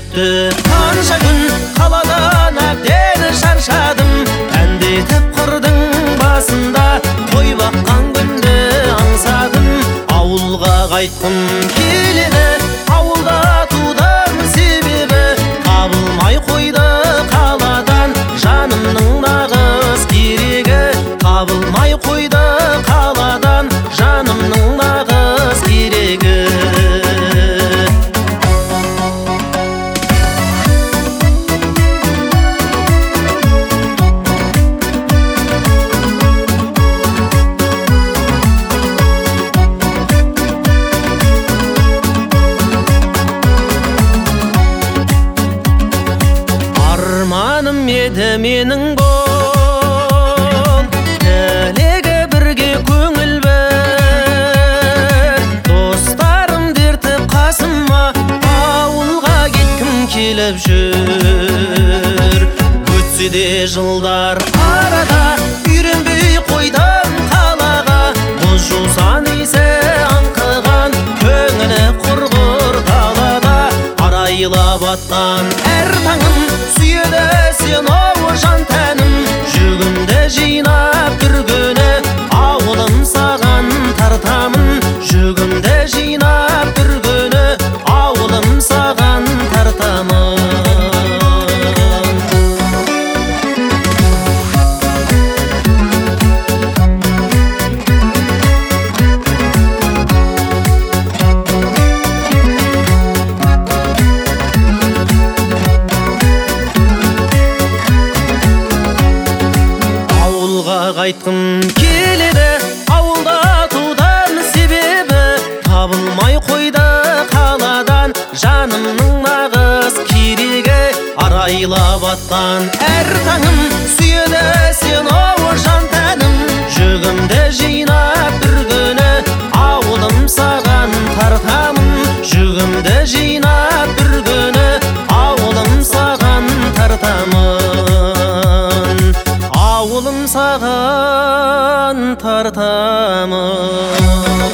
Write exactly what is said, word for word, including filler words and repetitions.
өтті қанша күн, қаладан әбден шаршадым. Әндетіп қырдың басында қой баққан күнді аңсадым. Ауылға қайтқым келеді, ауылда тудым себебі табылмай қойды қаладан жанымның нағыз керегі. Табылмай қойды қаладан жанымның нағыз керегі. Арманым еді менің бұл, тілегі бірге көңіл бір. Достарым дертіп қасыма, ауылға кеткім келіп жүр. Өтсе де жылдар арада, үйренбей қойдым қалаға. Мұз жусан иісі аңқыған, көңілі құрғыр далада. Арайлап атқан әр таңым, сүйеді сен оу жан тәнім. Жүгімді жинап бір күні, ауылым саған тартамын. Жүгімді жинап бір күні, ауылым саған тартамын. Қайтқым келеді, ауылда тудым себебі табылмай қойды қаладан жанымның нағыз керегі. Арайлап атқан әр таңым, сүйеді сен оу жан тәнім. Жүгімді жинап бір күні, ауылым саған тартамын. Жүгімді жинап бір күні, ауылым саған тартамын. Ауылым саған тартамын.